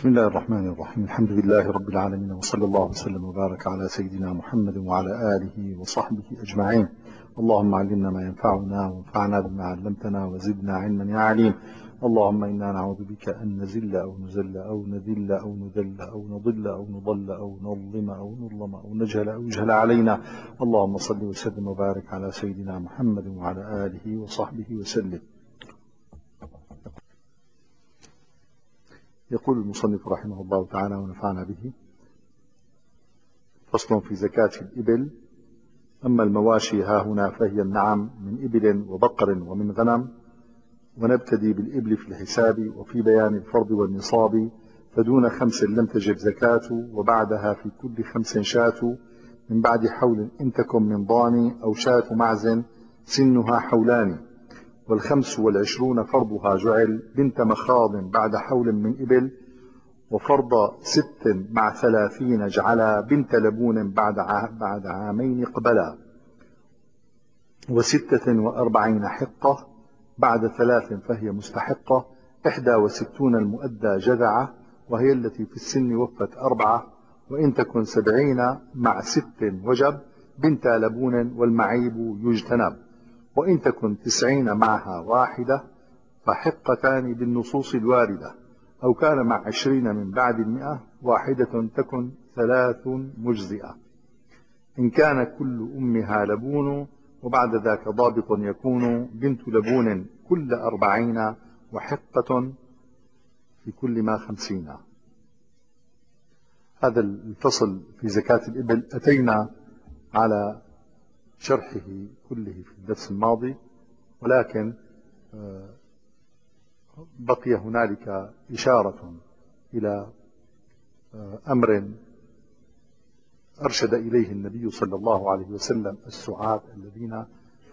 بسم الله الرحمن الرحيم. الحمد لله رب العالمين، وصلى الله وسلم وبارك على سيدنا محمد وعلى آله وصحبه أجمعين. اللهم علمنا ما ينفعنا وانفعنا بما علمتنا وزدنا علما يا عليم. اللهم إنا نعوذ بك أن نزل أو نزل أو نذل أو نذل أو نضل أو نضل أو نظلم أو نظلم أو نجهل أو يجهل علينا. اللهم صل وسلم وبارك على سيدنا محمد وعلى آله وصحبه وسلم. يقول المصنف رحمه الله تعالى ونفعنا به: فصل في زكاة الإبل. أما المواشي ها هنا فهي النعم من إبل وبقر ومن غنم، ونبتدي بالإبل في الحساب وفي بيان الفرض والنصاب. فدون 5 لم تجب زكاة، وبعدها في كل 5 شاة، من بعد حول إن تكن من ضان أو شاة معز سنها حولان. 25 فرضها جعل بنت مخاض بعد حول من إبل، وفرض 6 مع 30 جعلا بنت لبون بعد عامين قبلا. 46 حقة بعد 3 فهي مستحقة. 61 المؤدى جذعة، وهي التي في السن وفت 4. وإن تكن 70 مع 6 وجب بنت لبون والمعيب يجتنب. وإن تكن 90 معها 1 فحقتان بالنصوص الواردة، أو كان مع 20 من بعد 100 1 تكن 3 مجزئة. إن كان كل أمها لبون، وبعد ذاك ضابط يكون بنت لبون كل 40 وحقة في كل ما 50. هذا الفصل في زكاة الإبل أتينا على شرحه كله في الدرس الماضي، ولكن بقي هنالك إشارة إلى أمر أرشد إليه النبي صلى الله عليه وسلم السعاة الذين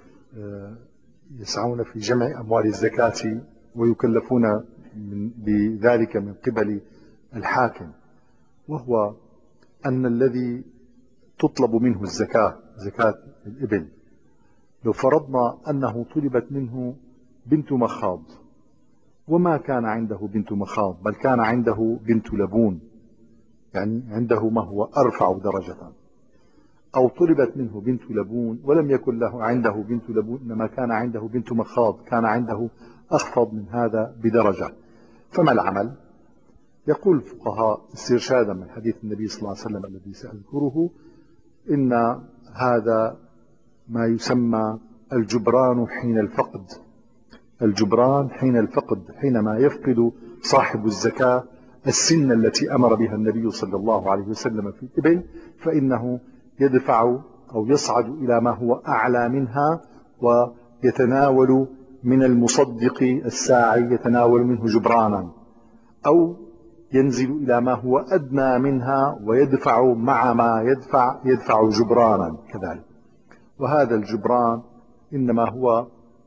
يسعون في جمع أموال الزكاة ويكلفون بذلك من قبل الحاكم، وهو أن الذي تطلب منه الزكاة، زكاة الإبل، لو فرضنا أنه طلبت منه بنت مخاض وما كان عنده بنت مخاض، بل كان عنده بنت لبون، يعني عنده ما هو أرفع درجة، أو طلبت منه بنت لبون ولم يكن له عنده بنت لبون، إنما كان عنده بنت مخاض، كان عنده أخفض من هذا بدرجة، فما العمل؟ يقول الفقهاء استرشادا من حديث النبي صلى الله عليه وسلم الذي سأذكره: إن هذا ما يسمى الجبران حين الفقد. الجبران حين الفقد، حينما يفقد صاحب الزكاة السن التي أمر بها النبي صلى الله عليه وسلم في الإبل، فإنه يدفع أو يصعد إلى ما هو أعلى منها، ويتناول من المصدق الساعي يتناول منه جبرانا، أو ينزل إلى ما هو أدنى منها ويدفع مع ما يدفع جبرانا كذلك. وهذا الجبران إنما هو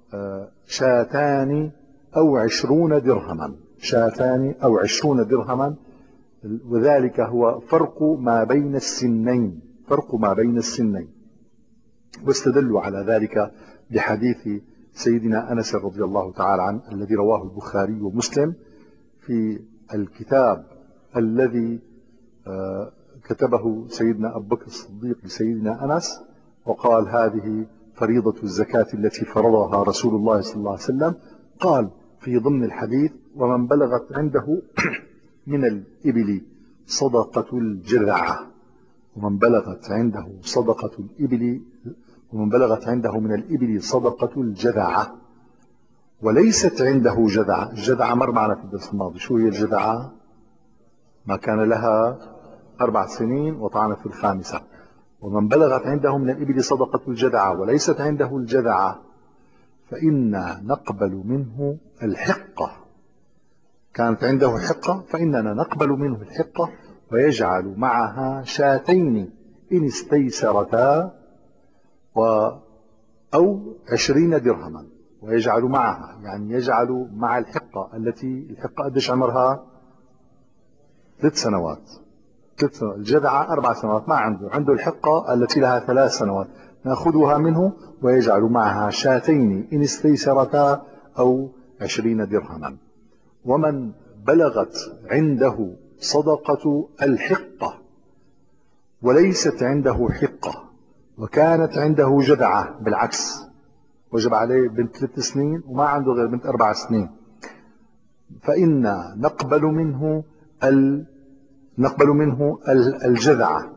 2 أو 20 درهما، 2 أو 20 درهما، وذلك هو فرق ما بين السنين، فرق ما بين السنين. واستدلوا على ذلك بحديث سيدنا أنس رضي الله تعالى عنه الذي رواه البخاري ومسلم في الكتاب الذي كتبه سيدنا أبو بكر الصديق لسيدنا أنس، وقال: هذه فريضة الزكاة التي فرضها رسول الله صلى الله عليه وسلم. قال في ضمن الحديث: ومن بلغت عنده من الإبل صدقة الجذعة، ومن بلغت عنده صدقة الإبل، ومن بلغت عنده من الإبل صدقة الجذعة وليست عنده جذعة. الجذعة مر معنا في الدرس الماضي. شو هي الجذعة؟ ما كان لها 4 سنين وطعنت في ال5. ومن بلغت عنده من الإبل صدقة الجذعة وليست عنده الجذعة فإنا نقبل منه الحقة. كانت عنده حقة فإننا نقبل منه الحقة، ويجعل معها 2 إن استيسرتا، أو 20 درهما، ويجعل معها، يعني يجعل مع الحقة التي قديش عمرها؟ 3 سنوات. الجذعة 4 سنوات، ما عنده الحقة التي لها 3 سنوات، نأخذها منه ويجعل معها 2 إن استيسرتا أو 20 درهما. ومن بلغت عنده صدقة الحقة، وليست عنده حقة وكانت عنده جذعة بالعكس، وجب عليه بنت 3 سنين وما عنده غير بنت 4 سنين، فإنا نقبل منه الجذعة،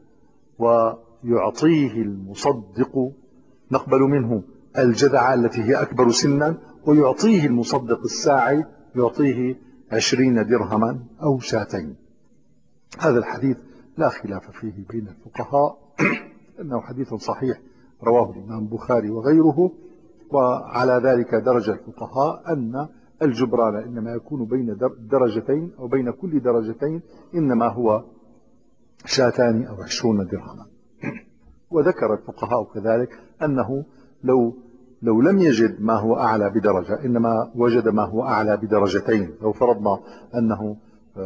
ويعطيه المصدق، نقبل منه الجذعة التي هي أكبر سنا، ويعطيه المصدق الساعي يعطيه 20 درهما أو شاتين. هذا الحديث لا خلاف فيه بين الفقهاء أنه حديث صحيح رواه الإمام البخاري وغيره. وعلى ذلك درج الفقهاء أن الجبران إنما يكون بين درجتين أو بين كل درجتين إنما هو 2 أو 20 درهما. وذكر الفقهاء كذلك أنه لو لم يجد ما هو أعلى بدرجة إنما وجد ما هو أعلى بدرجتين، لو فرضنا أنه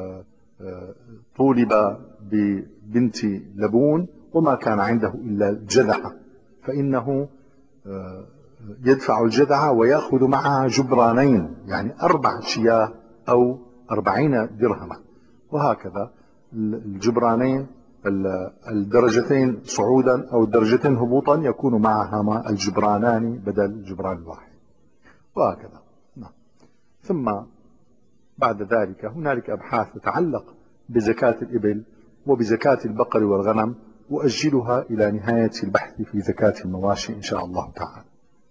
طولب ببنت لبون وما كان عنده إلا الجذعة، فإنه يدفع الجذعة ويأخذ معها جبرانين، يعني 4 شياه أو 40 درهما، وهكذا الجبرانين الدرجتين صعودا أو الدرجتين هبوطا يكون معهما الجبرانان بدل الجبران الواحد، وهكذا. ثم بعد ذلك هنالك أبحاث تتعلق بزكاة الإبل وبزكاة البقر والغنم، وأجلها إلى نهاية البحث في زكاة المواشي إن شاء الله تعالى.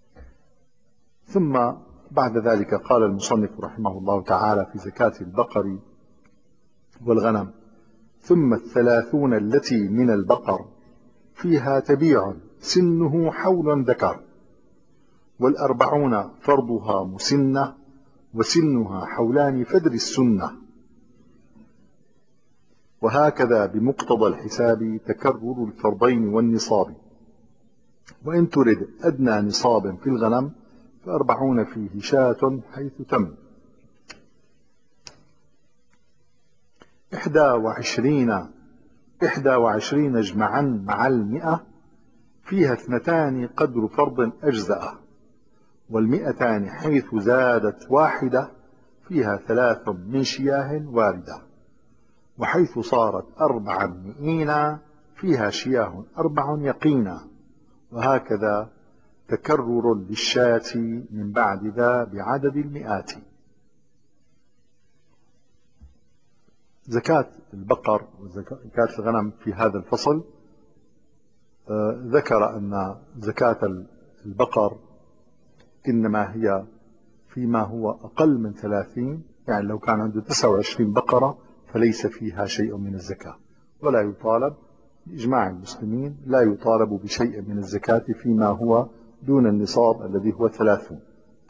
ثم بعد ذلك قال المصنف رحمه الله تعالى في زكاة البقر والغنم: ثم 30 التي من البقر فيها تبيع سنه حول ذكر، 40 فرضها مسنة وسنها حولان فدر السنة، وهكذا بمقتضى الحساب تكرر الفرضين والنصاب، وإن ترد أدنى نصاب في الغنم ف40 فيه شاة حيث تم، 21 اجمعا مع 100 فيها 2 قدر فرض أجزأ، 200 حيث زادت واحدة فيها 3 من شياه واردة، وحيث صارت 400 فيها شياه 4 يقينا، وهكذا تكرر للشاة من بعد ذا بعدد المئات. زكاة البقر وزكاة الغنم في هذا الفصل ذكر أن زكاة البقر إنما هي فيما هو أقل من 30، يعني لو كان عنده 29 بقرة فليس فيها شيء من الزكاة، ولا يطالب بإجماع المسلمين لا يطالب بشيء من الزكاة فيما هو دون النصاب الذي هو 30.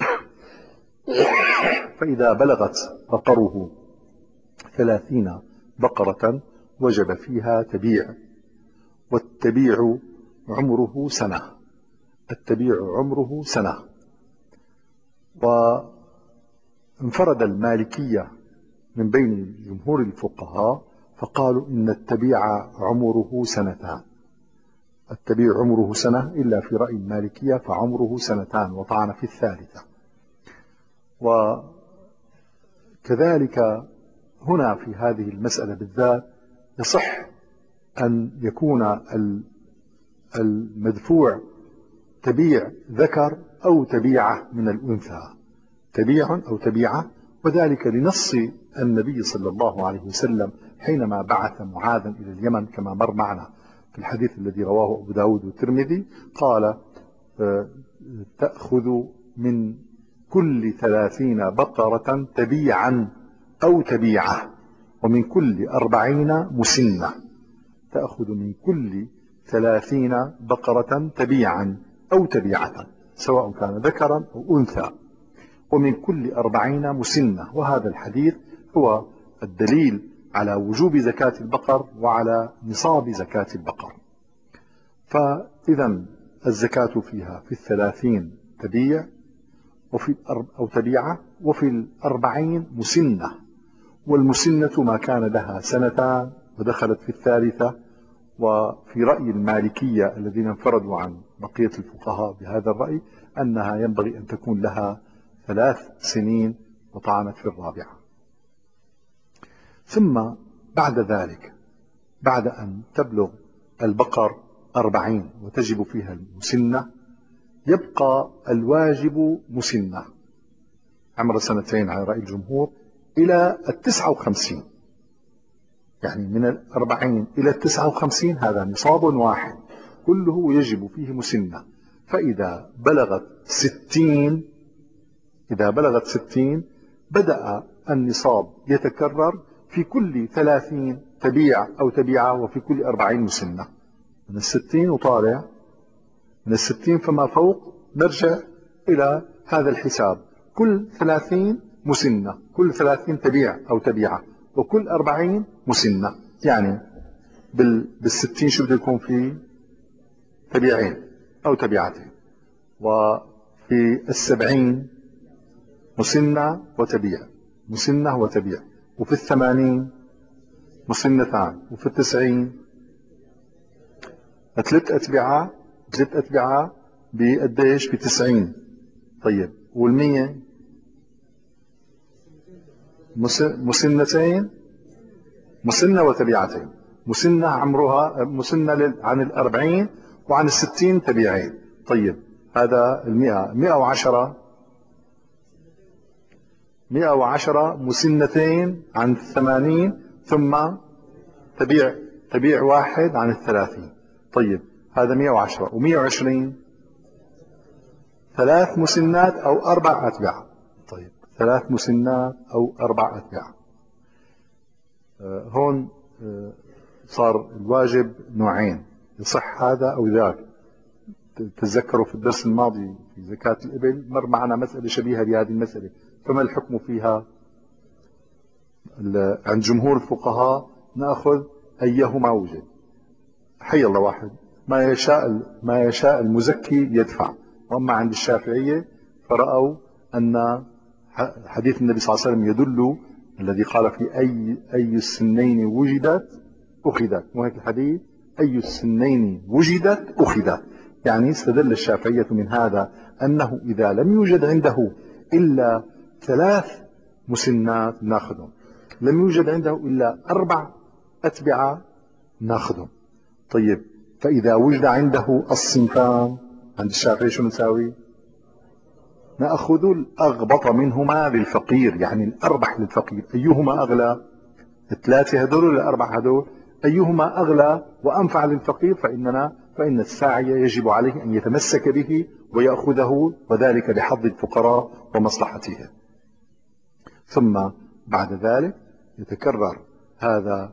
فإذا بلغت بقره 30 بقرة وجب فيها تبيع، والتبيع عمره سنة، التبيع عمره سنة. وانفرد المالكية من بين جمهور الفقهاء فقالوا إن التبيع عمره 2 سنة، التبيع عمره سنة، إلا في رأي المالكية فعمره 2 سنة وطعن في الثالثة. وكذلك هنا في هذه المسألة بالذات يصح أن يكون المدفوع تبيع ذكر أو تبيعة من الأنثى، تبيع أو تبيعة، وذلك لنص النبي صلى الله عليه وسلم حينما بعث معاذا إلى اليمن كما مر معنا في الحديث الذي رواه أبو داود والترمذي، قال: تأخذ من كل 30 بقرة تبيعا أو تبيعة، ومن كل 40 مسنة، تأخذ من كل 30 بقرة تبيعا أو تبيعة سواء كان ذكرا أو أنثى، ومن كل 40 مسنة. وهذا الحديث هو الدليل على وجوب زكاة البقر وعلى نصاب زكاة البقر. فإذا الزكاة فيها في 30 تبيع أو تبيعة، وفي 40 مسنة، والمسنة ما كان لها 2 سنين ودخلت في الثالثة. وفي رأي المالكية الذين انفردوا عن بقية الفقهاء بهذا الرأي أنها ينبغي أن تكون لها 3 سنين وطعنت في الرابعة. ثم بعد ذلك بعد أن تبلغ البقر 40 وتجب فيها المسنة يبقى الواجب مسنة عمر سنتين على رأي الجمهور إلى 59، يعني من 40 إلى 59 هذا نصاب واحد كله يجب فيه مسنة. فإذا بلغت 60 بدأ النصاب يتكرر في كل 30 تبيع أو تبيعة وفي كل 40 مسنة. من 60 وطالع، من 60 فما فوق نرجع إلى هذا الحساب، كل 30 مسنة، كل 30 تبيع أو تبيعة وكل 40 مسنة. يعني بال60 شو بده يكون في تبيعين أو تبيعتين، وفي 70 مسنة وتبيع، مسنة وتبيع، وفي 80 مسنتان، وفي 90 ثلاث أتبعة بقديش؟ ب90. طيب وال100 مسنتين، مسنة وتبيعتين، مسنة عمرها مسنة عن 40 وعن 60 تبيعين. طيب هذا 110 مسنتين عن 80 ثم تبيع واحد عن 30. طيب هذا 110 و120 3 مسنات أو 4 أتباع. طيب 3 مسنات أو 4 أتباع. هون صار الواجب نوعين، يصح هذا أو ذاك. تتذكروا في الدرس الماضي في زكاة الإبل مر معنا مسألة شبيهة بهذه المسألة، فما الحكم فيها؟ عند جمهور الفقهاء نأخذ أيهما وجد، حي الله واحد، ما يشاء المزكي يدفع. وأما عند الشافعية فرأوا أن حديث النبي صلى الله عليه وسلم يدل، الذي قال في أي السنين وجدت أخذت، وهيك الحديث أي السنين وجدت أخذت، يعني استدل الشافعية من هذا أنه إذا لم يوجد عنده إلا 3 مسنات ناخذهم، لم يوجد عنده إلا 4 أتبعة ناخذهم. طيب فإذا وجد عنده الصنفان عند الشافعي شو نساوي؟ نأخذ الأغبط منهما للفقير، يعني الأربح للفقير. أيهما أغلى؟ 3 هدول ولا 4 هدول؟ أيهما أغلى وأنفع للفقير فإن الساعي يجب عليه أن يتمسك به ويأخذه، وذلك لحظ الفقراء ومصلحتهم. ثم بعد ذلك يتكرر هذا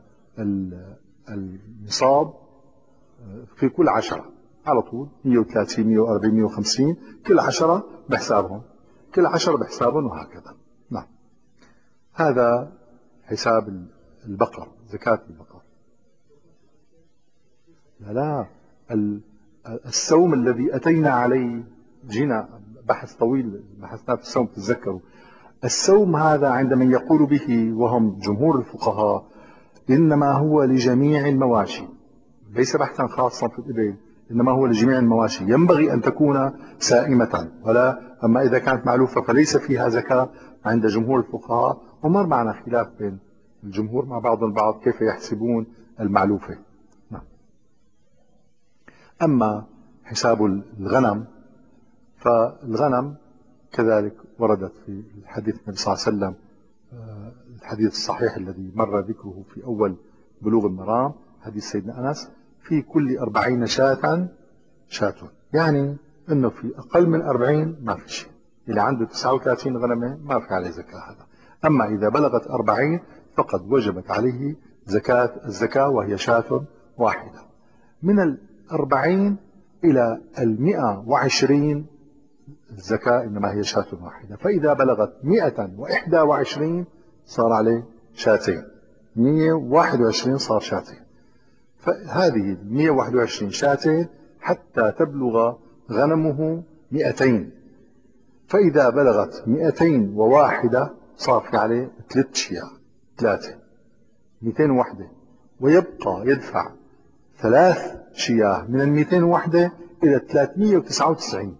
النصاب في كل 10 على طول، 130 140 150 كل 10 بحسابهم، كل 10 بحسابهم، وهكذا. نعم، هذا حساب البقر، زكاة البقر. لا السوم الذي أتينا عليه، جينا بحث طويل بحثنا في السوم، تتذكروا السوم هذا عندما يقول به وهم جمهور الفقهاء إنما هو لجميع المواشي، ليس بحثا خاصا في الإبل، إنما هو لجميع المواشي، ينبغي أن تكون سائمة، أما إذا كانت معلوفة فليس فيها زكاة عند جمهور الفقهاء. ومر معنا خلاف بين الجمهور مع بعض البعض كيف يحسبون المعلوفة. أما حساب الغنم فالغنم كذلك وردت في الحديث النبي صلى الله عليه وسلم، الحديث الصحيح الذي مر ذكره في أول بلوغ المرام، حديث سيدنا أنس، في كل 40 شاة، يعني أنه في أقل من 40 ما في شيء، اللي عنده 39 غنمة ما في عليه زكاة هذا. أما إذا بلغت 40 فقد وجبت عليه الزكاة وهي شاة واحدة. من 40 إلى 120 الزكاة إنما هي شاة واحدة. فإذا بلغت 121 صار عليه شاتين، 121 صار شاتين. فهذه 121 شاتين حتى تبلغ غنمه 200. فإذا بلغت 201 صار في عليه 3 شياه، 201، ويبقى يدفع 3 شياه من 201 إلى 399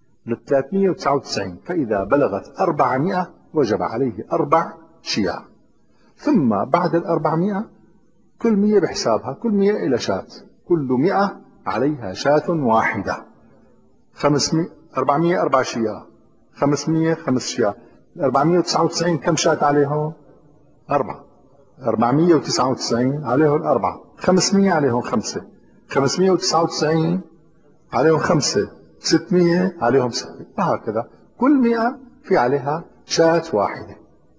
فإذا بلغت 400 وجب عليه 4 شياه. ثم بعد 400 كل 100 بحسابها، كل 100 إلى شاة، كل 100 عليها شاة واحدة. 500 400 4 شياه، 500 5 شياه، 499 كم شاة عليهم؟ 4. 499 عليهم 4، 500 عليهم 5، 599 عليهم 5، 600 عليهم 6، وهكذا كل 100 في عليها شاة واحدة.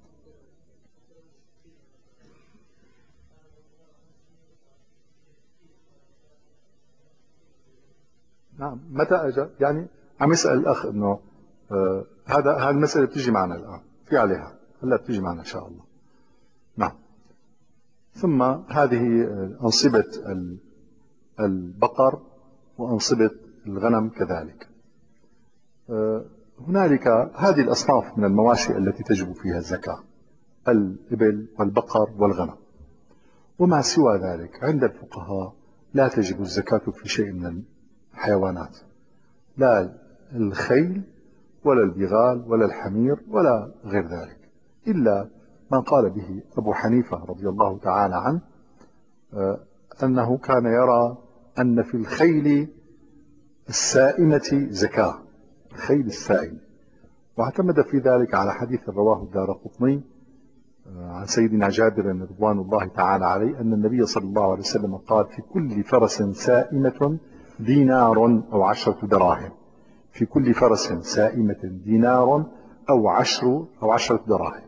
نعم. متى أجا؟ يعني عم يسأل الأخ إنه هذا المسألة بتيجي معنا الآن، في عليها هلا بتيجي معنا إن شاء الله. نعم. ثم هذه أنصبة البقر وأنصبة الغنم كذلك. هنالك هذه الأصناف من المواشي التي تجب فيها الزكاة: الإبل والبقر والغنم. وما سوى ذلك عند الفقهاء لا تجب الزكاة في شيء من الحيوانات، لا الخيل ولا البغال ولا الحمير ولا غير ذلك، إلا ما قال به أبو حنيفة رضي الله تعالى عنه، أنه كان يرى أن في الخيل السائمة زكاة، الخيل السائم، واعتمد في ذلك على حديث رواه الدارقطني عن سيدنا جابر رضوان الله تعالى عليه أن النبي صلى الله عليه وسلم قال: في كل فرس سائمة دينار أو 10 دراهم، في كل فرس سائمة دينار أو 10 دراهم.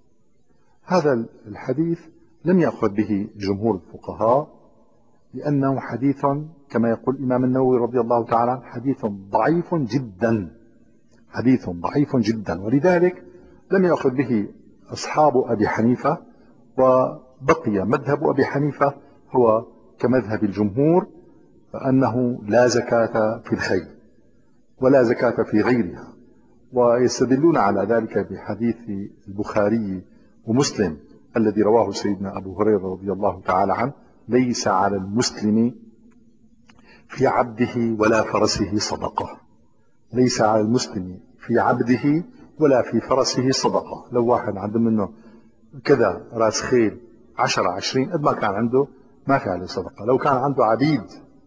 هذا الحديث لم يأخذ به جمهور الفقهاء، لأنه حديث كما يقول الإمام النووي رضي الله تعالى عنه حديث ضعيف جدا، حديث ضعيف جدا، ولذلك لم يأخذ به أصحاب أبي حنيفة، وبقي مذهب أبي حنيفة هو كمذهب الجمهور، أنه لا زكاة في الخيل ولا زكاة في غيرها. ويستدلون على ذلك بحديث البخاري ومسلم الذي رواه سيدنا أبو هريرة رضي الله تعالى عنه: ليس على المسلم في عبده ولا فرسه صدقة، ليس على المسلم في عبده ولا في فرسه صدقة. لو واحد عنده منه كذا راس خيل 10 20 قد ما كان عنده ما في عليه صدقة. لو كان عنده عبيد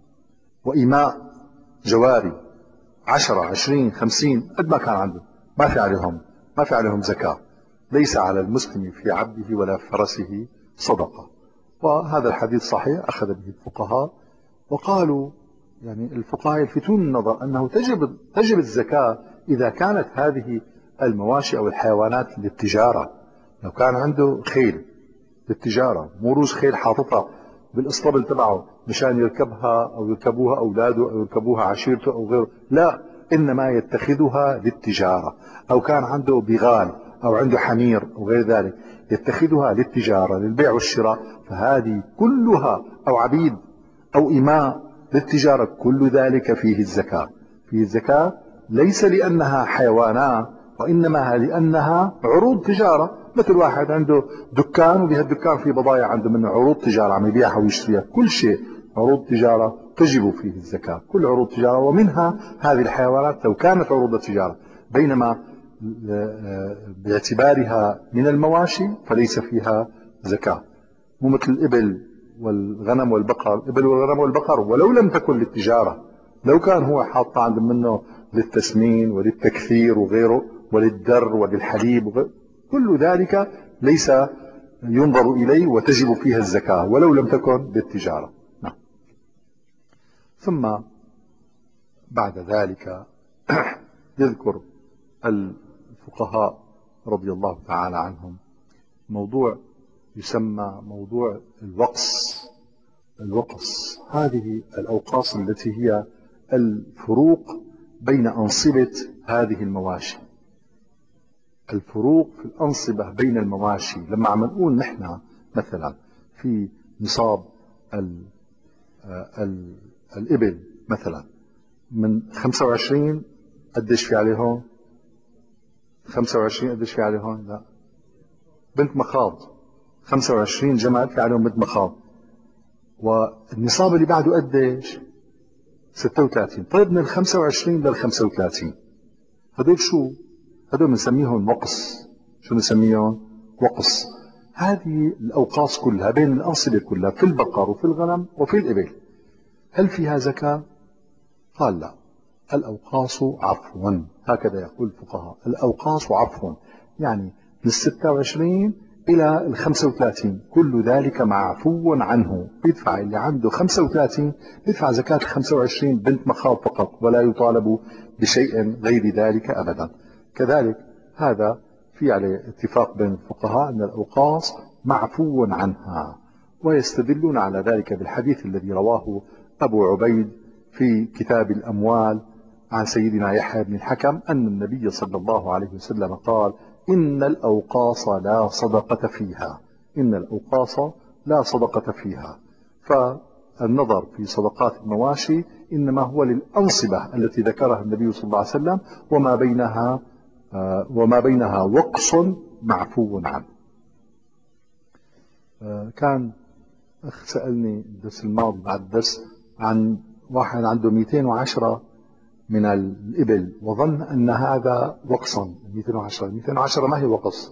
وإماء جواري 10 20 50 قد ما كان عنده ما في عليهم زكاة. ليس على المسلم في عبده ولا فرسه صدقة. وهذا الحديث صحيح أخذ به الفقهاء، وقالوا يعني الفقهاء يلفتون النظر أنه تجب الزكاة إذا كانت هذه المواشي أو الحيوانات للتجارة. لو كان عنده خيل للتجارة، موروث خيل حاططها بالاسطبل تبعه مشان يركبها أو يركبوها أولاده أو يركبوها عشيرته أو غيره، لا، إنما يتخذها للتجارة. أو كان عنده بغال أو عنده حمير أو غير ذلك يتخذها للتجارة للبيع والشراء، فهذه كلها، أو عبيد أو إماء للتجارة، كل ذلك فيه الزكاة. فيه الزكاة ليس لأنها حيوانات، وإنما لأنها عروض تجارة. مثل واحد عنده دكان وبهالدكان فيه بضائع عنده منه عروض تجارة عم يبيعها ويشتريها، كل شيء عروض تجارة تجب فيه الزكاة، كل عروض تجارة، ومنها هذه الحيوانات لو كانت عروض تجارة. بينما باعتبارها من المواشي فليس فيها زكاة. مو مثل الإبل والغنم والبقر. الإبل والغنم والبقر ولو لم تكن للتجارة، لو كان هو حاط عنده منه للتسمين وللتكثير وغيره وللدر وللحليب وغيره، كل ذلك ليس ينظر إليه وتجب فيها الزكاة ولو لم تكن للتجارة. نعم. ثم بعد ذلك يذكر الفقهاء رضي الله تعالى عنهم موضوع يسمى موضوع الوقص. هذه الأوقاص التي هي الفروق بين أنصبة هذه المواشي، الفروق في الأنصبة بين المواشي. لما عم نقول نحن مثلا في نصاب الإبل مثلا من 25 قديش في عليهم؟ 25 قديش في عليهم؟ لا، بنت مخاض. 25 جمل في عليهم بنت مخاض. والنصاب اللي بعده قديش؟ 36. طيب من 25 لل 35 هدول شو؟ هدول بنسميهم وقص. شو بنسميهم؟ وقص. هذه الأوقاص كلها بين الأنصبة كلها في البقر وفي الغنم وفي الإبل هل فيها زكاة؟ قال لا، الأوقاص عفوا، هكذا يقول الفقهاء، الأوقاص عفوا، يعني من 26 إلى 35 كل ذلك معفو عنه، يدفع اللي عنده 35 يدفع زكاة 25 بنت مخاض فقط، ولا يطالب بشيء غير ذلك أبدا. كذلك هذا في عليه اتفاق بين الفقهاء أن الأوقاص معفو عنها، ويستدلون على ذلك بالحديث الذي رواه أبو عبيد في كتاب الأموال عن سيدنا يحيى بن الحكم أن النبي صلى الله عليه وسلم قال: إن الأوقاص لا صدقة فيها، إن الأوقاص لا صدقة فيها. فالنظر في صدقات المواشي إنما هو للأنصبة التي ذكرها النبي صلى الله عليه وسلم، وما بينها وقص معفو عنه. كان أخ سألني الدرس الماضي بعد الدرس عن واحد عنده 210 من الإبل وظن أن هذا وقصا. 210 ما هي وقص.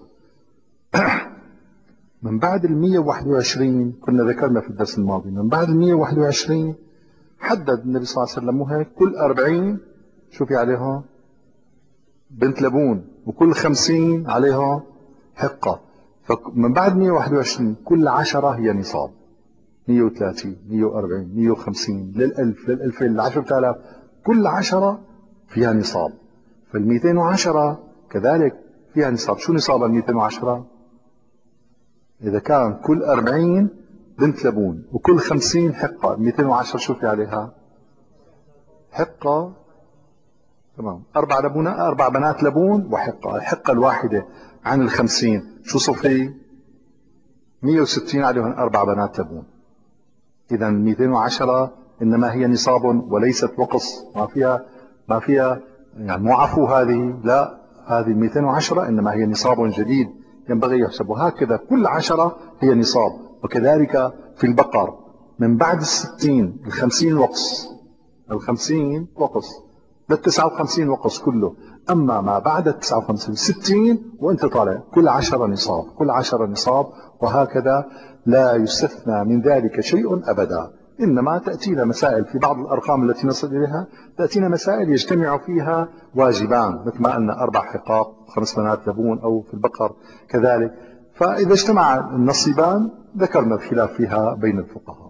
من بعد 121 كنا ذكرنا في الدرس الماضي، من بعد 121 حدد النبي صلى الله عليه وسلم هيك كل 40 شوفي عليها بنت لبون، وكل 50 عليها حقة. فمن بعد 121 كل 10 هي نصاب، 130 140 150 لل1000 لل2000 ل10,000 كل 10 فيها نصاب. فال210 كذلك فيها نصاب. شو نصاب ال210؟ إذا كان كل 40 بنت لبون وكل 50 حقة، 210 شو في عليها؟ حقة، تمام، 4 بنات لبون وحقة. الحقة الواحدة عن ال50 شو صفي؟ 160 عليهم 4 بنات لبون. إذا 210 إنما هي نصاب وليست وقص، ما فيها يعني مو عفو هذه، لا، هذه 210 إنما هي نصاب جديد ينبغي يحسب. وهكذا كل 10 هي نصاب. وكذلك في البقر من بعد 60 50 وقص، 50 وقص، لل59 وقص كله. أما ما بعد 59 60 وأنت طالع كل 10 نصاب، كل 10 نصاب. وهكذا لا يستثنى من ذلك شيء أبدا. إنما تأتينا مسائل في بعض الأرقام التي نصل إليها، تأتينا مسائل يجتمع فيها واجبان، مثل ما قلنا 4 حقاق 5 بنات لبون، أو في البقر كذلك. فإذا اجتمع النصيبان ذكرنا الخلاف فيها بين الفقهاء.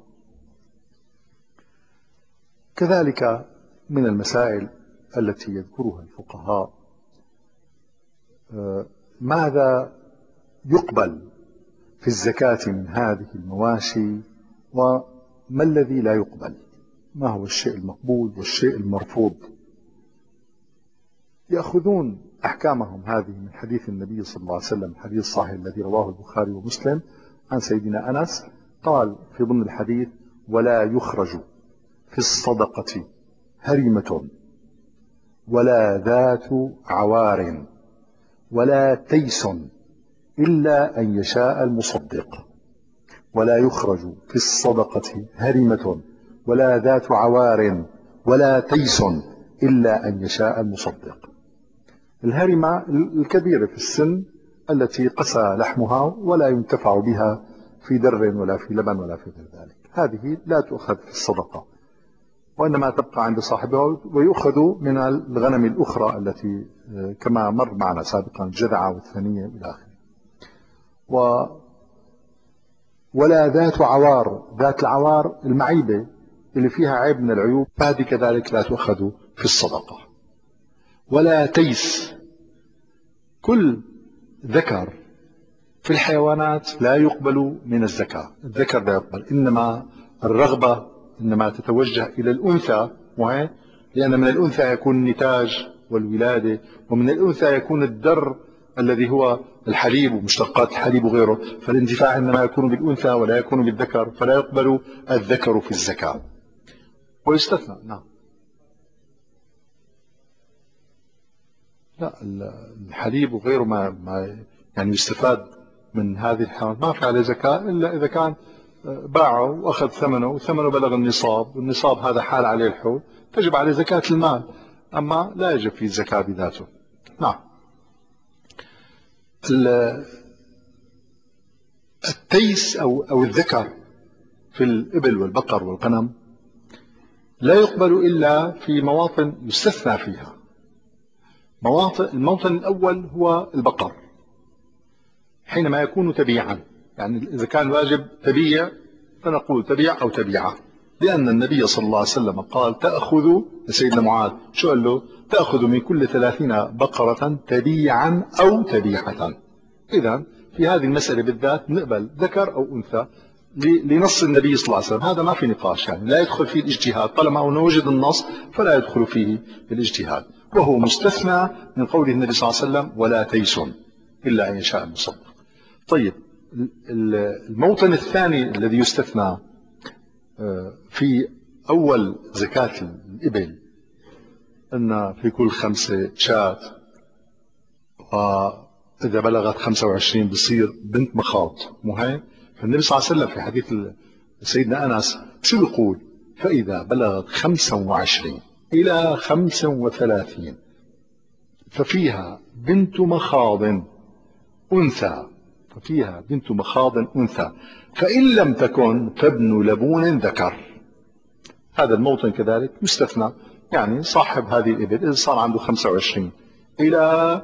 كذلك من المسائل التي يذكرها الفقهاء ماذا يقبل في الزكاة من هذه المواشي، وما الذي لا يقبل، ما هو الشيء المقبول والشيء المرفوض. يأخذون أحكامهم هذه من حديث النبي صلى الله عليه وسلم، الحديث الصحيح الذي رواه البخاري ومسلم عن سيدنا أنس قال في ضمن الحديث: ولا يخرج في الصدقة هرمة ولا ذات عوار ولا تيس إلا أن يشاء المصدق. ولا يخرج في الصدقة هرمة ولا ذات عوار ولا تيس إلا أن يشاء المصدق. الهرمة الكبيرة في السن التي قسى لحمها ولا ينتفع بها في در ولا في لبن ولا في غير ذلك، هذه لا تؤخذ في الصدقة، وإنما تبقى عند صاحبها، ويؤخذ من الغنم الأخرى التي كما مر معنا سابقا الجذعة والثنية إلى آخره. ولا ذات عوار، ذات العوار المعيبة اللي فيها عيب من العيوب، فهذه كذلك لا تؤخذ في الصدقة. ولا تيس، كل ذكر في الحيوانات لا يقبل من الزكاة، الذكر لا يقبل، إنما الرغبة إنما تتوجه إلى الأنثى، وهي لأن من الأنثى يكون النتاج والولادة، ومن الأنثى يكون الدر الذي هو الحليب ومشتقات الحليب وغيره، فالاندفاع إنما يكون بالأنثى ولا يكون بالذكر، فلا يقبل الذكر في الزكاة. ويستثنى، نعم، لا، الحليب وغيره ما يعني يستفاد من هذه الحيوانات ما في عليه زكاة إلا إذا كان باعه وأخذ ثمنه وثمنه بلغ النصاب، والنصاب هذا حال عليه الحول، تجب عليه زكاة المال، أما لا يجب فيه الزكاة بذاته. نعم. التيس أو الذكر في الإبل والبقر والغنم لا يقبل إلا في مواطن يستثنى فيها. الموطن الأول هو البقر، حينما يكون تبيعا، يعني إذا كان واجب تبيع فنقول تبيع أو تبيعة، لأن النبي صلى الله عليه وسلم قال تأخذ، سيدنا معاذ شو قال له؟ تأخذ من كل 30 بقرة تبيعا أو تبيعة. إذا في هذه المسألة بالذات نقبل ذكر أو أنثى لنص النبي صلى الله عليه وسلم، هذا ما في نقاش، يعني لا يدخل فيه الاجتهاد، طالما أنه وجد النص فلا يدخل فيه الاجتهاد، وهو مستثنى من قول النبي صلى الله عليه وسلم ولا تيس إلا أن يشاء المصدق. طيب الموطن الثاني الذي يستثنى في أول زكاة الإبل أن في كل 5 شاة، وإذا بلغت 25 بصير بنت مخاض، مو هيك؟ فالنبي صلى الله عليه وسلم في حديث سيدنا أنس شو يقول؟ فإذا بلغت 25 إلى 35 ففيها بنت مخاض أنثى، ففيها بنت مخاض أنثى، فإن لم تكن فابن لبون ذكر. هذا الموطن كذلك يستثنى، يعني صاحب هذه الإبل إذا صار عنده 25 إلى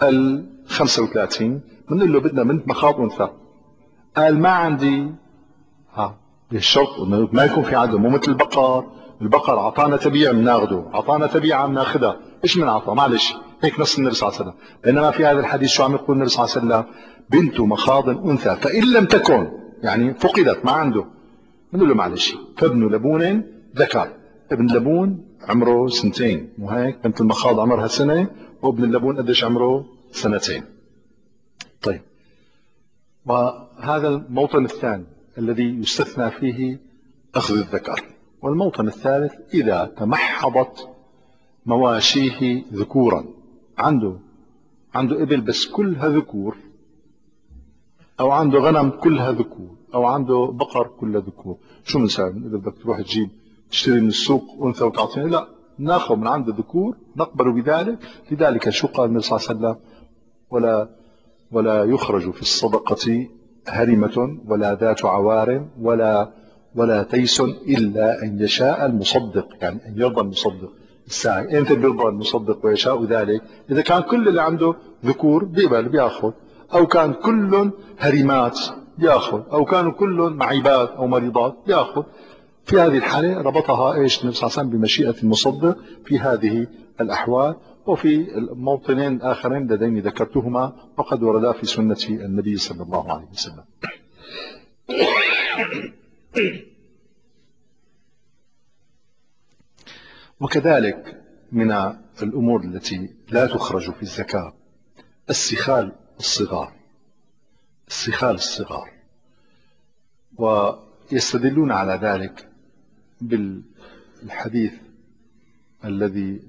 35 بنقول له بدنا بنت مخاض أنثى، قال ما عندي، بالشرط انه ما يكون في عدم، مو مثل البقر اعطانا تبيع بناخذه، اعطانا تبيعه بناخذها، ايش من اعطى؟ معلش هيك نص النبي صلى الله عليه وسلم. بينما في هذا الحديث شو عم يقول النبي صلى الله عليه وسلم؟ بنت مخاض انثى فان لم تكن، يعني فقدت ما عنده، بنقول له معلش فابن لبون ذكر. ابن لبون عمره 2 مو هيك؟ بنت المخاض عمرها 1 سنة، وابن اللبون قديش عمره؟ 2 سنين. طيب، وهذا الموطن الثاني الذي يستثنى فيه أخذ الذكر. والموطن الثالث إذا تمحضت مواشيه ذكورا، عنده إبل بس كلها ذكور، أو عنده غنم كلها ذكور، أو عنده بقر كلها ذكور. شو بنساوي؟ إذا بدك تروح تشتري من السوق أنثى وتعطيني؟ لا، ناخذ من عند الذكور نقبل بذلك. لذلك شو قال النبي صلى الله عليه وسلم؟ ولا يخرج في الصدقة هرمة ولا ذات عوار ولا تيس إلا أن يشاء المصدق، يعني أن يرضى المصدق الساعي. أنت بيرضى المصدق ويشاء ذلك إذا كان كل اللي عنده ذكور بيقبل بياخذ، أو كان كل هرمات بياخذ، أو كانوا كل معيبات أو مريضات بياخذ. في هذه الحالة ربطها ايش النبي صلى الله عليه وسلم؟ بمشيئة المصدق في هذه الأحوال. وفي الموطنين الآخرين اللذين ذكرتهما وقد وردا في سنة النبي صلى الله عليه وسلم. وكذلك من الأمور التي لا تخرج في الزكاة السخال الصغار، ويستدلون على ذلك بالحديث الذي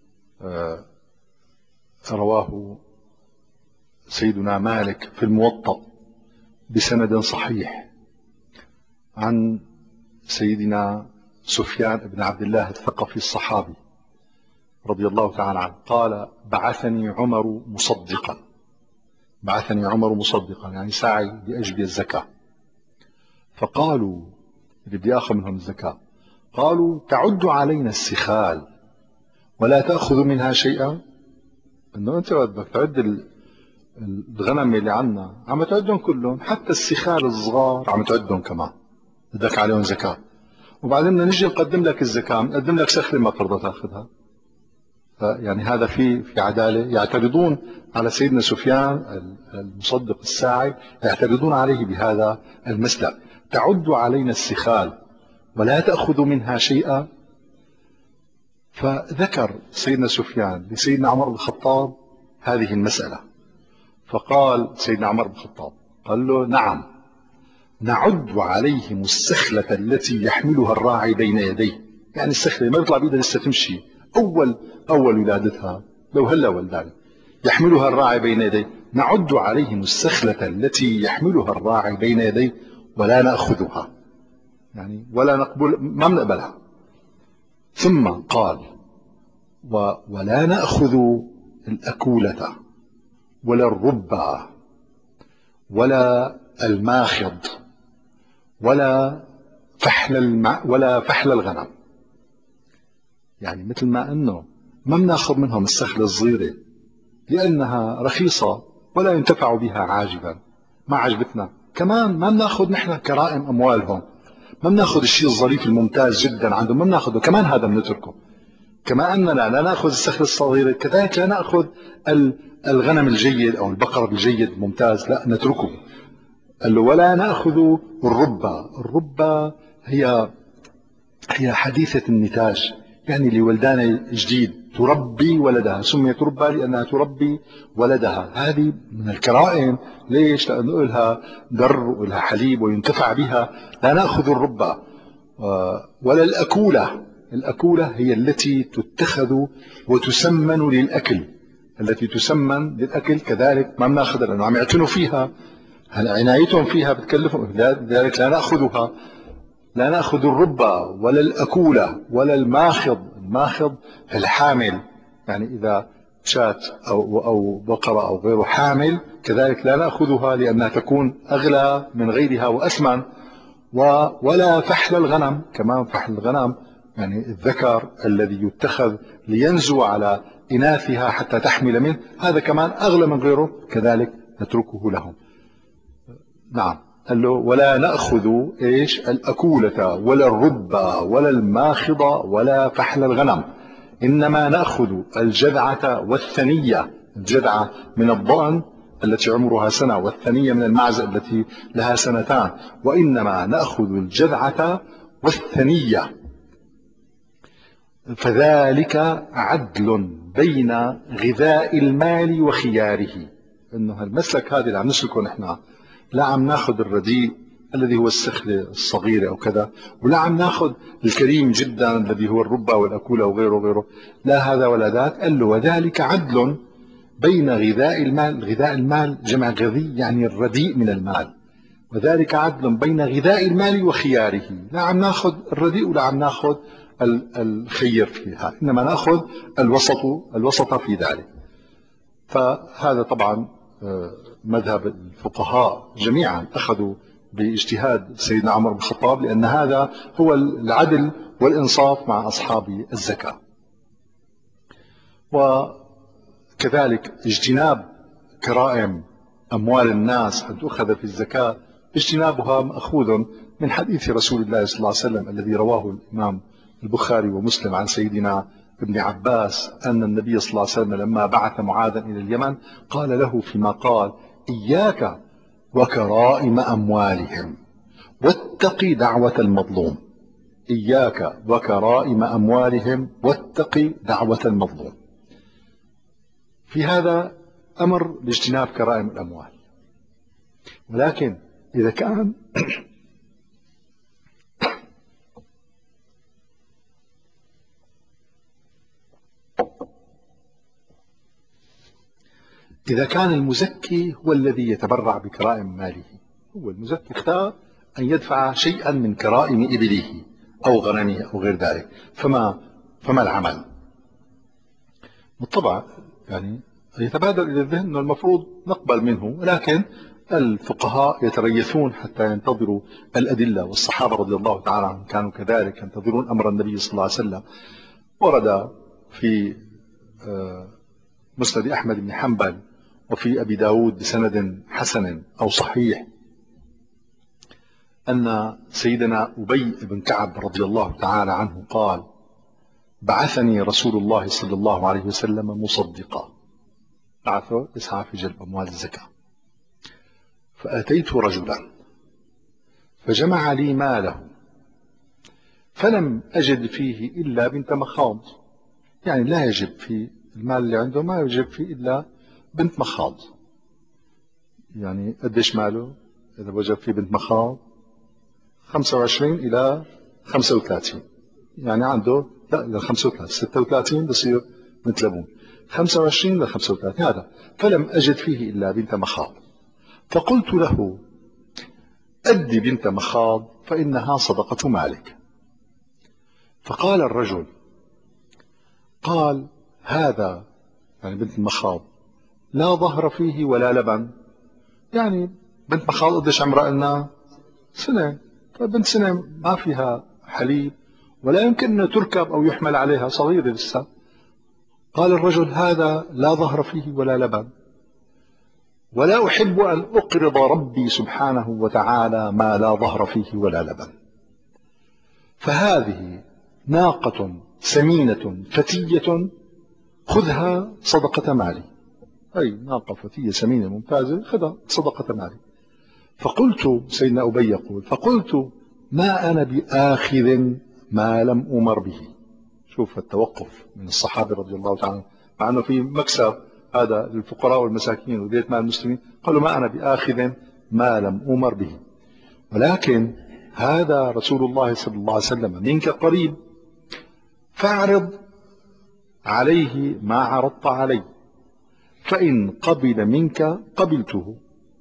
رواه سيدنا مالك في الموطأ بسند صحيح عن سيدنا سفيان بن عبد الله الثقفي الصحابي رضي الله تعالى عنه قال بعثني عمر مصدقا، يعني ساعي لأجل الزكاة. فقالوا اللي بدي ياخذ منهم الزكاة، قالوا تعد علينا السخال ولا تأخذ منها شيئا. انه انت بدك تعد الغنم اللي عنا عم تعدهم كلهم، حتى السخال الصغار عم تعدهم كمان، بدك عليهم زكاة. وبعدين بدنا نجي نقدم لك الزكاة، نقدم لك سخلة ما ترضى تاخذها. يعني هذا في عدالة. يعترضون على سيدنا سفيان المصدق الساعي، يعترضون عليه بهذا المسلك، تعد علينا السخال ولا تأخذ منها شيئا. فذكر سيدنا سفيان لسيدنا عمر بن الخطاب هذه المسألة، فقال سيدنا عمر بن الخطاب قال له نعم، نعد عليهم السخلة التي يحملها الراعي بين يديه، يعني السخلة ما بيطلع بيدها لسه تمشي، أول ولادتها لو هلا ولدان يحملها الراعي بين يديه، نعد عليهم السخلة التي يحملها الراعي بين يديه ولا نأخذها، يعني ولا نقبل، ما بنقبلها. ثم قال ولا نأخذ الأكولة ولا الربع ولا الماخض ولا فحل الغنم. يعني مثل ما أنه ما بناخذ منهم السخلة الصغيرة لأنها رخيصة ولا ينتفع بها عاجلا، ما عجبتنا، كمان ما بناخذ نحن كرائم أموالهم، ما بناخذ الشيء الظريف الممتاز جدا عندهم ما بناخذه، كمان هذا بنتركه. كما أننا لا نأخذ السخلة الصغيرة كذلك لا نأخذ الغنم الجيد أو البقر الجيد الممتاز، لا نتركه. قال له ولا نأخذ الربة. الربة هي حديثة النتاج، يعني لولدان جديد تربي ولدها، سميت ربة لأنها تربي ولدها. هذه من الكرائم. ليش؟ لأنه لها در ولها حليب وينتفع بها. لا نأخذ الربة ولا الأكولة. الأكولة هي التي تتخذ وتسمن للأكل، التي تسمن للأكل كذلك ما بناخذها لأنه عم يعتنوا فيها، عنايتهم فيها بتكلفهم، لذلك لا نأخذها. لا نأخذ الربة ولا الأكولة ولا الماخض. الماخض الحامل، يعني إذا شاة أو بقرة أو غيره حامل كذلك لا نأخذها لأنها تكون أغلى من غيرها وأثمن. ولا فحل الغنم، كمان فحل الغنم يعني الذكر الذي يتخذ لينزو على إناثها حتى تحمل منه، هذا كمان أغلى من غيره، كذلك نتركه لهم. نعم. قال له ولا نأخذ إيش؟ الأكولة ولا الربة ولا الماخضة ولا فحل الغنم، إنما نأخذ الجذعة والثنية. الجذعة من الضأن التي عمرها سنة، والثنية من المعز التي لها سنتان، وإنما نأخذ الجذعة والثنية، فذلك عدل بين غذاء المال وخياره. إنه المسلك هذا اللي عم نسلكه نحن، لا عم ناخذ الرديء الذي هو السخلة الصغيرة أو كذا، ولا عم ناخذ الكريم جدا الذي هو الربة والأكولة وغيره، لا هذا ولا ذاك. قال له وذلك عدل بين غذاء المال. غذاء المال جمع غذي يعني الرديء من المال. وذلك عدل بين غذاء المال وخياره، لا عم ناخذ الرديء ولا عم ناخذ الخير فيها، إنما ناخذ الوسط في ذلك. فهذا طبعا مذهب الفقهاء جميعا أخذوا باجتهاد سيدنا عمر بن الخطاب، لأن هذا هو العدل والإنصاف مع أصحاب الزكاة. وكذلك اجتناب كرائم أموال الناس أن تؤخذ في الزكاة، اجتنابها مأخوذ من حديث رسول الله صلى الله عليه وسلم الذي رواه الإمام البخاري ومسلم عن سيدنا ابن عباس أن النبي صلى الله عليه وسلم لما بعث معاذا إلى اليمن قال له فيما قال: إياك وكرائم أموالهم واتق دعوة المظلوم. إياك وكرائم أموالهم واتق دعوة المظلوم. في هذا أمر باجتناب كرائم الأموال، ولكن إذا كان المزكي هو الذي يتبرع بكرائم ماله، هو المزكي اختار أن يدفع شيئا من كرائم إبله أو غنمه أو غير ذلك، فما العمل؟ بالطبع يعني يتبادر إلى الذهن أنه المفروض نقبل منه، ولكن الفقهاء يتريثون حتى ينتظروا الأدلة، والصحابة رضي الله تعالى عنهم كانوا كذلك ينتظرون أمر النبي صلى الله عليه وسلم. ورد في مسند أحمد بن حنبل وفي أبي داود بسند حسن أو صحيح أن سيدنا أبي بن كعب رضي الله تعالى عنه قال: بعثني رسول الله صلى الله عليه وسلم مصدقا، بعثه يسعى في جلب أموال الزكاة، فأتيت رجلا فجمع لي ماله فلم أجد فيه إلا بنت مخاض، يعني لا يجب في المال اللي عنده ما يجب فيه إلا بنت مخاض. يعني قديش ماله إذا وجد فيه بنت مخاض؟ 25 إلى 35، يعني عنده لا إلى 35 36 بصير بنت لبون، 25 إلى 35 هذا. فلم أجد فيه إلا بنت مخاض، فقلت له: أدي بنت مخاض فإنها صدقة مالك. فقال الرجل، قال: هذا يعني بنت المخاض لا ظهر فيه ولا لبن، يعني بنت مخاض قديش عمرها لنا؟ سنة. فبنت سنة ما فيها حليب ولا يمكن أن تركب أو يحمل عليها، صغيرة لسه. قال الرجل: هذا لا ظهر فيه ولا لبن، ولا أحب أن أقرض ربي سبحانه وتعالى ما لا ظهر فيه ولا لبن، فهذه ناقة سمينة فتية، خذها صدقة مالي. أي ناقة فتية سمينة ممتازة، خذها صدقة مالي. فقلت، سيدنا أبي يقول: فقلت: ما أنا بآخذ ما لم أمر به. شوف التوقف من الصحابة رضي الله تعالى، مع أنه في مكسب هذا للفقراء والمساكين وبيت مال المسلمين، قالوا: ما أنا بآخذ ما لم أمر به، ولكن هذا رسول الله صلى الله عليه وسلم منك قريب، فاعرض عليه ما عرضت علي، فإن قبل منك قبلته.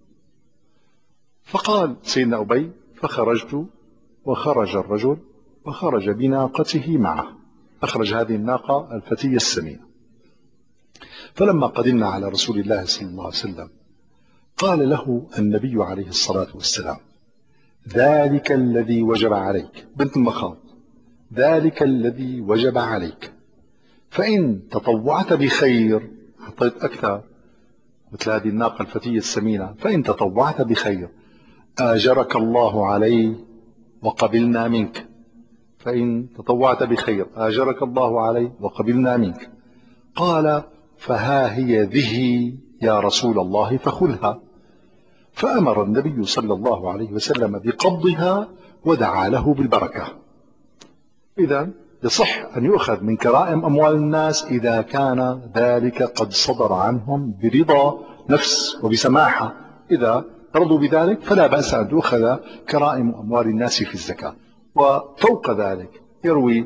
فقال سيدنا أبي: فخرجت، وخرج الرجل، وخرج بناقته معه، أخرج هذه الناقة الفتية السمينة. فلما قدمنا على رسول الله صلى الله عليه وسلم قال له النبي عليه الصلاة والسلام: ذلك الذي وجب عليك، بنت المخاض، ذلك الذي وجب عليك، فإن تطوعت بخير، حطيت أكثر مثل هذه الناقة الفتية السمينة، فإن تطوعت بخير آجرك الله عليه وقبلنا منك، فإن تطوعت بخير آجرك الله عليه وقبلنا منك. قال: فها هي ذه يا رسول الله، فخذها. فأمر النبي صلى الله عليه وسلم بقبضها ودعا له بالبركة. إذا يصح أن يؤخذ من كرائم أموال الناس إذا كان ذلك قد صدر عنهم برضا نفس وبسماحة. إذا رضوا بذلك فلا بأس أن تؤخذ كرائم أموال الناس في الزكاة. وفوق ذلك يروي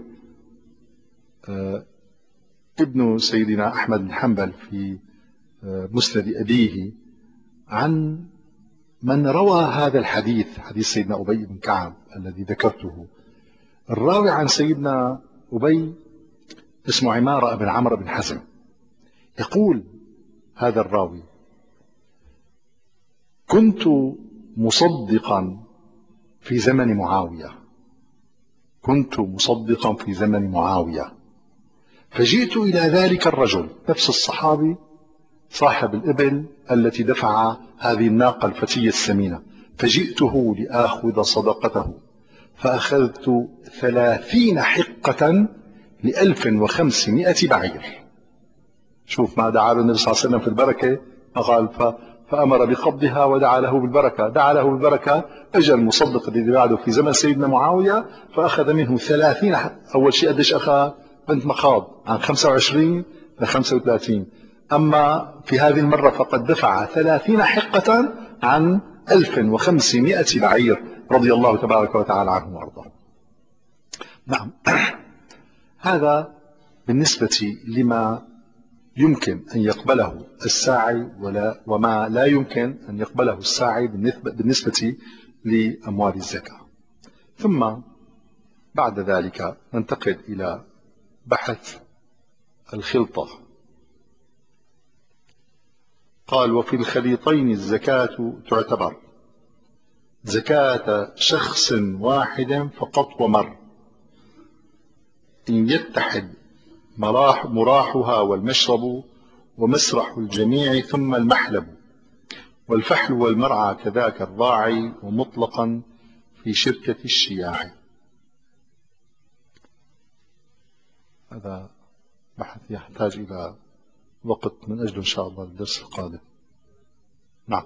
ابن سيدنا أحمد بن حنبل في مسند أبيه عن من روى هذا الحديث، حديث سيدنا أبي بن كعب الذي ذكرته. الراوي عن سيدنا أبي اسمه عمارة بن عمرو بن حزم. يقول هذا الراوي: كنت مصدقا في زمن معاوية، كنت مصدقا في زمن معاوية، فجئت إلى ذلك الرجل، نفس الصحابي صاحب الإبل التي دفع هذه الناقة الفتية السمينة، فجئته لآخذ صدقته، فأخذت 30 حقة ل1500 بعير. شوف ما دعا له النبي صلى الله عليه وسلم في البركة، قال فأمر بقبضها ودعا له بالبركة، دعا له بالبركة. أجى المصدق الذي بعده في زمن سيدنا معاوية فأخذ منه 30. أول شيء قديش أخذ؟ بنت مخاض، عن 25 ل 35. أما في هذه المرة فقد دفع 30 حقة عن 1500 بعير، رضي الله تبارك وتعالى عنه وارضاه. نعم، هذا بالنسبة لما يمكن أن يقبله الساعي وما لا يمكن أن يقبله الساعي بالنسبة لأموال الزكاة. ثم بعد ذلك ننتقل إلى بحث الخلطة. قال: وفي الخليطين الزكاة تعتبر زكاة شخص واحد فقط ومر، إن يتحد مراحها والمشرب ومسرح الجميع ثم المحلب والفحل والمرعى كذاك الراعي، ومطلقا في شركة الشياع. هذا بحث يحتاج إلى وقت من أجله إن شاء الله الدرس القادم. نعم،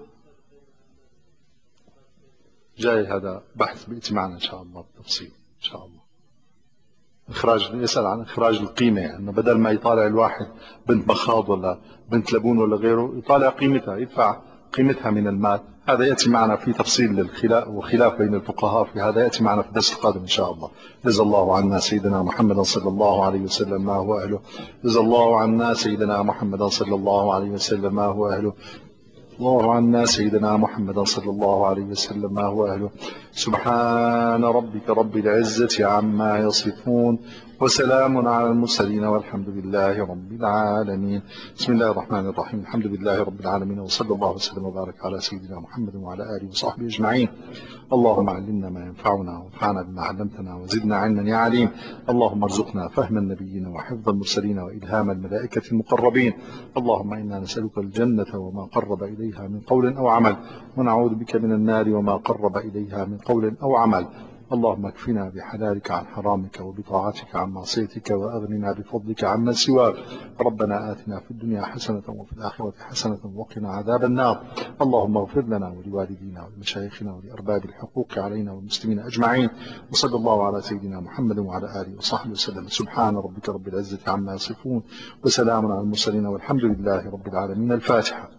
جاي هذا بحث بيأتي معنا إن شاء الله بالتفصيل إن شاء الله. يسأل عن إخراج القيمة، أنه بدل ما يطالع الواحد بنت مخاض ولا بنت لبون ولا غيره، يطالع قيمتها، يدفع قيمتها من المال. هذا يأتي معنا في تفصيل للخلاف وخلاف بين الفقهاء في هذا، يأتي معنا في الدرس القادم إن شاء الله. جزا الله عنا سيدنا محمد صلى الله عليه وسلم ما هو أهله. جزا الله عنا سيدنا محمد صلى الله عليه وسلم ما هو أهله. الله عنا سيدنا محمد صلى الله عليه وسلم ما هو أهله. سبحان ربك رب العزة عما يصفون وسلام على المرسلين والحمد لله رب العالمين. بسم الله الرحمن الرحيم. الحمد لله رب العالمين، وصلى الله وسلم وبارك على سيدنا محمد وعلى آله وصحبه أجمعين. اللهم علمنا ما ينفعنا وانفعنا بما علمتنا وزدنا علما يا عليم. اللهم ارزقنا فهم النبيين وحفظ المرسلين وإلهام الملائكة المقربين. اللهم إنا نسألك الجنة وما قرب إليها من قول أو عمل، ونعوذ بك من النار وما قرب إليها من قول أو عمل. اللهم اكفنا بحلالك عن حرامك وبطاعتك عن معصيتك، وأغننا بفضلك عمن سواك. ربنا آتنا في الدنيا حسنة وفي الآخرة حسنة وقنا عذاب النار. اللهم اغفر لنا ولوالدينا ولمشايخنا ولأرباب الحقوق علينا والمسلمين أجمعين. وصلى الله على سيدنا محمد وعلى آله وصحبه وسلم. سبحان ربك رب العزة عما يصفون وسلام على المرسلين والحمد لله رب العالمين. الفاتحة.